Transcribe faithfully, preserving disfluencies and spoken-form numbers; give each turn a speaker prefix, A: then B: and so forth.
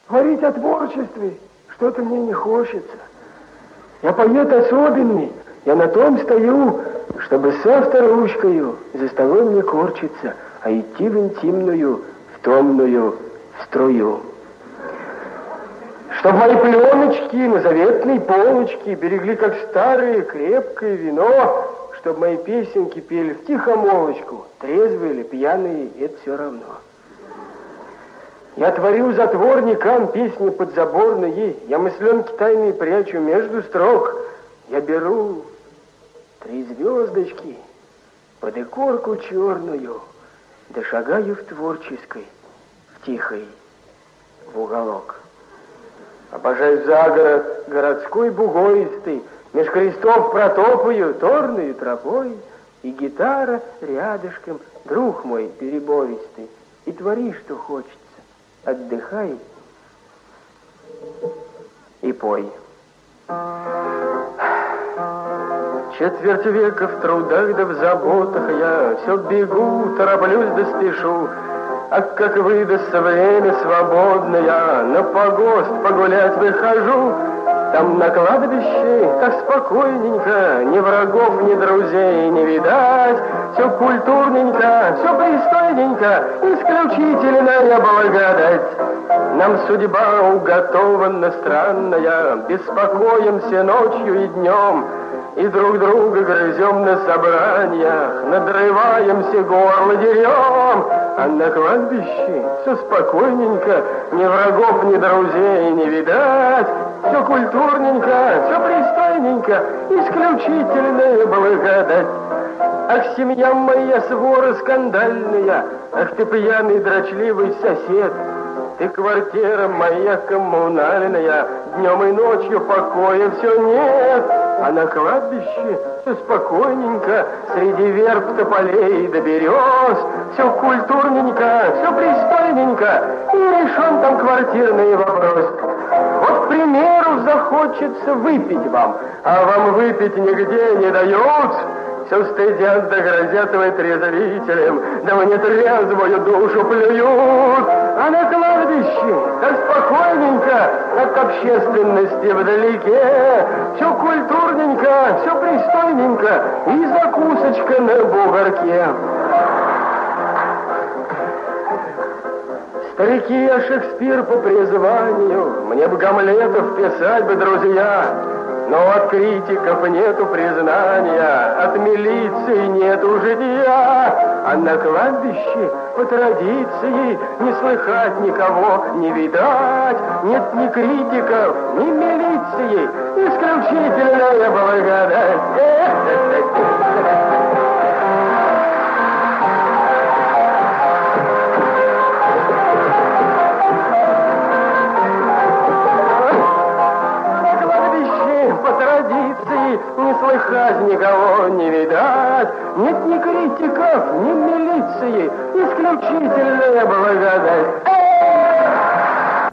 A: Говорить о творчестве что-то мне не хочется. Я поэт особенный, я на том стою, чтобы с авторучкою за столом не корчиться, а идти в интимную, в томную струю. Чтоб мои пленочки на заветной полочке берегли, как старое крепкое вино, чтоб мои песенки пели в тихомолочку, трезвые или пьяные, это все равно. Я творю затворникам песни подзаборные, я мысленки тайные прячу между строк. Я беру три звездочки под икорку черную, да шагаю в творческой, в тихой, в уголок. Обожаю загород городской бугоистый, меж крестов протопаю торную тропой, и гитара рядышком, друг мой перебористый, и твори, что хочется. Отдыхай и пой. Четверть века в трудах да в заботах я все бегу, тороплюсь да спешу. А как выдастся время свободное, на погост погулять выхожу. Там на кладбище так спокойненько, ни врагов, ни друзей не видать. Все культурненько, все пристойненько, исключительная благодать. Нам судьба уготована странная, беспокоимся ночью и днем, и друг друга грызем на собраниях, надрываемся, горло дерем. А на кладбище все спокойненько, ни врагов, ни друзей не видать. Все культурненько, все пристойненько, исключительная благодать. Ах, семья моя свора скандальная, ах ты пьяный дрочливый сосед, ты квартира моя коммунальная, днем и ночью покоя все нет. А на кладбище все спокойненько, среди верб, тополей да берез, все культурненько, все пристойненько, и решен там квартирный вопрос. Вот, к примеру, захочется выпить вам, а вам выпить нигде не дают. Все стыдят да грозят вы трезвителям, да мне трезвую душу плюют. А на кладбище так спокойненько, от общественности вдалеке, все культурненько, все пристойненько, и закусочка на бугорке. Старики, я Шекспир по призванию, мне бы Гамлетов писать бы, друзья. Но от критиков нету признания, от милиции нету житья. А на кладбище по традиции не слыхать никого, не видать. Нет ни критиков, ни милиции, исключительная благодать. Не слыхать никого, не видать. Нет ни критиков, ни милиции, исключительная благодать.